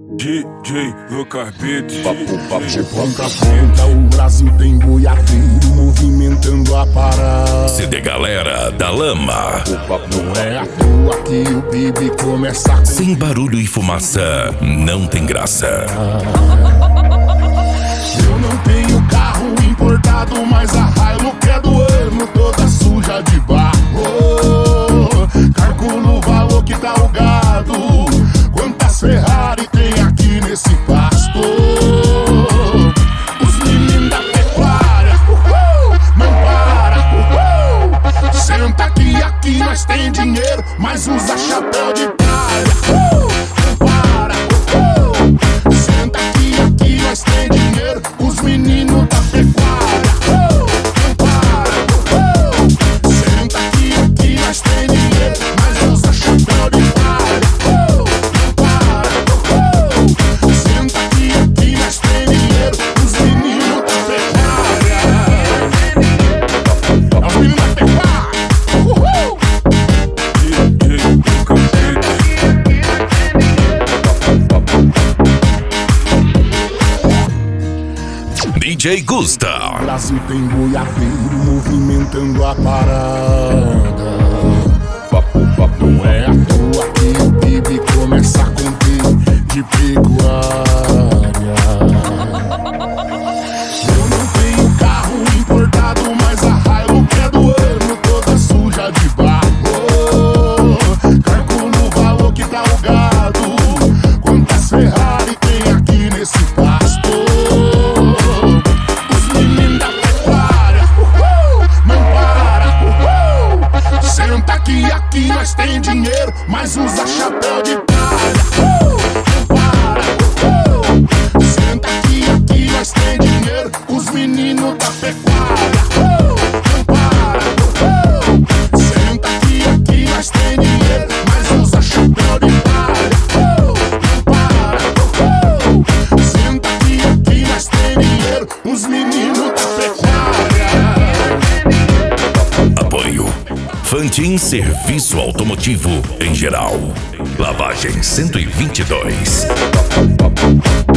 DJ Lucas Beats. De ponta a ponta o Brasil tem boiadeiro movimentando a parada. CD Galera da Lama. Não é à toa que o Bibi começa a... Sem barulho e fumaça, não tem graça. Eu não tenho carro importado, mas a Hilux é do ano, toda suja de barro. Calculo o valor que tá o gado, quantas Ferrari tem aqui nesse pasto. Os meninos da pecuária, não para, senta aqui nós tem dinheiro, mas usa chapéu de palha. Não para, senta aqui nós tem dinheiro, os meninos da pecuária. Não para, senta aqui nós tem dinheiro, mas usa chapéu de palha. Não para, senta aqui nós tem dinheiro, os meninos da pecuária. É os meninos da pecuária. DJ Gusta. O Brasil tem boiadeiro movimentando a parada. Não é à toa que o Bibi começa a conter de pecuária. Eu não tenho carro importado, mas a Hilux é do ano, toda suja de barro. Calculo o valor que tá o gado, quantas Ferrari tem aqui nesse pasto. Aqui nós tem dinheiro, mas usa chapéu de palha. Não para, senta aqui nós tem dinheiro, os meninos da pecuária. Não para, senta aqui nós tem dinheiro, mas usa chapéu de palha. Não para, senta aqui nós tem dinheiro, os meninos da pecuária. Apoio Fantin Serviço Automotivo em geral. Lavagem 122.